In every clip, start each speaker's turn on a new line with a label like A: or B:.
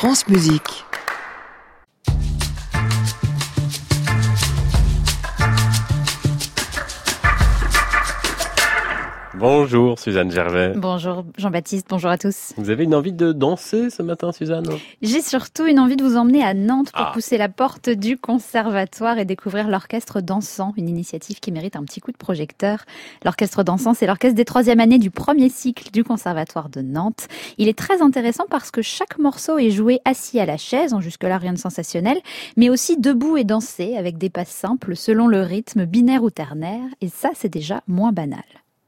A: France Musique.
B: Bonjour Suzanne Gervais.
C: Bonjour Jean-Baptiste, bonjour à tous.
B: Vous avez une envie de danser ce matin, Suzanne ?
C: J'ai surtout une envie de vous emmener à Nantes pour pousser la porte du conservatoire et découvrir l'orchestre dansant, une initiative qui mérite un petit coup de projecteur. L'orchestre dansant, c'est l'orchestre des 3e années du premier cycle du conservatoire de Nantes. Il est très intéressant parce que chaque morceau est joué assis à la chaise, en jusque-là rien de sensationnel, mais aussi debout et dansé avec des pas simples selon le rythme binaire ou ternaire, et ça c'est déjà moins banal.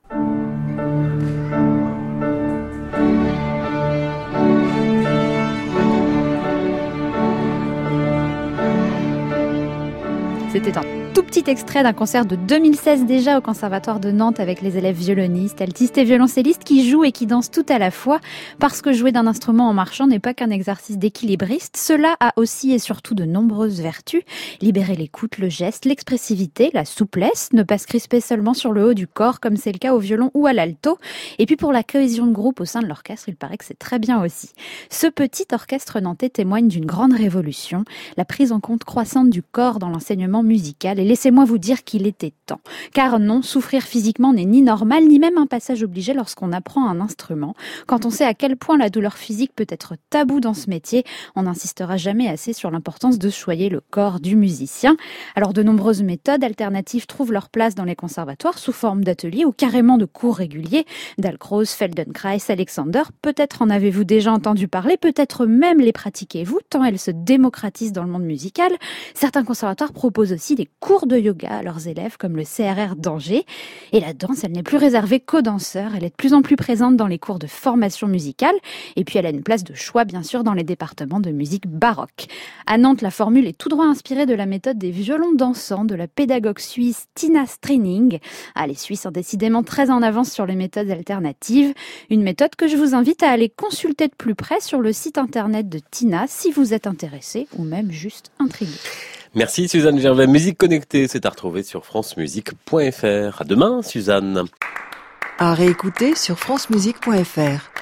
C: C'était un tout petit extrait d'un concert de 2016 déjà au Conservatoire de Nantes avec les élèves violonistes, altistes et violoncellistes qui jouent et qui dansent tout à la fois parce que jouer d'un instrument en marchant n'est pas qu'un exercice d'équilibriste. Cela a aussi et surtout de nombreuses vertus. Libérer l'écoute, le geste, l'expressivité, la souplesse, ne pas se crisper seulement sur le haut du corps comme c'est le cas au violon ou à l'alto. Et puis pour la cohésion de groupe au sein de l'orchestre, il paraît que c'est très bien aussi. Ce petit orchestre nantais témoigne d'une grande révolution, la prise en compte croissante du corps dans l'enseignement musical. Et laissez-moi vous dire qu'il était temps. Car non, souffrir physiquement n'est ni normal, ni même un passage obligé lorsqu'on apprend un instrument. Quand on sait à quel point la douleur physique peut être tabou dans ce métier, on n'insistera jamais assez sur l'importance de soigner le corps du musicien. Alors de nombreuses méthodes alternatives trouvent leur place dans les conservatoires sous forme d'ateliers ou carrément de cours réguliers. Dalcroze, Feldenkrais, Alexander, peut-être en avez-vous déjà entendu parler, peut-être même les pratiquez-vous, tant elles se démocratisent dans le monde musical. Certains conservatoires proposent aussi des cours de yoga à leurs élèves comme le CRR d'Angers. Et la danse, elle n'est plus réservée qu'aux danseurs, elle est de plus en plus présente dans les cours de formation musicale et puis elle a une place de choix bien sûr dans les départements de musique baroque. À Nantes, la formule est tout droit inspirée de la méthode des violons dansants de la pédagogue suisse Tina Sträning. Les Suisses sont décidément très en avance sur les méthodes alternatives, une méthode que je vous invite à aller consulter de plus près sur le site internet de Tina si vous êtes intéressé ou même juste intrigué.
B: Merci Suzanne Gervais. Musique connectée, c'est à retrouver sur francemusique.fr. À demain Suzanne.
A: À réécouter sur francemusique.fr.